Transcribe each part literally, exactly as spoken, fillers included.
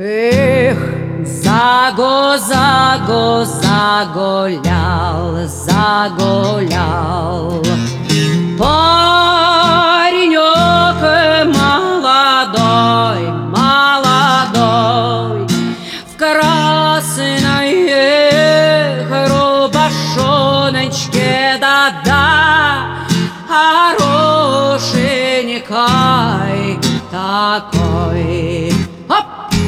Эх, заго, заго, загулял, загулял паренек молодой, молодой, в красной рубашоночке, да-да, хорошенькой такой. Оп!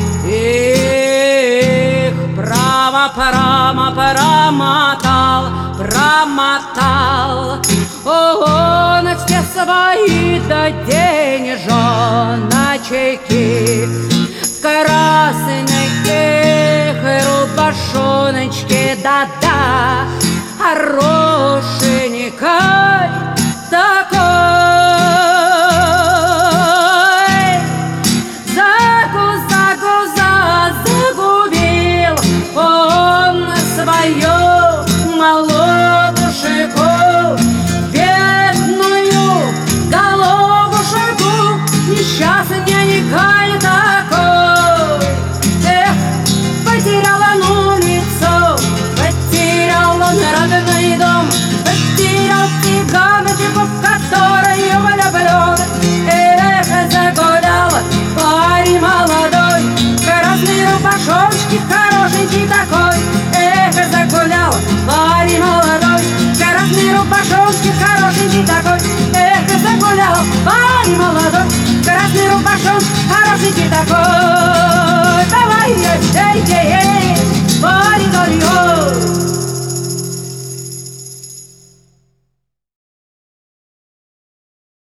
Эх, право, право, промотал, промотал он все свои до денежоночки в красной рубашоночке, да-да, хорошенькой такой. Несчастненькой такой. Эх, потеряла ну лицо, потеряла родной дом, потерял цыганочку, в которой влюблен. Эх, загулял парень молодой, красной рубашоночки, хорошенький такой. Эх, загулял парень молодой, красной рубашоночки, хорошенький такой. Эх, загулял парень молодой, красный рубашон, хорошенький такой.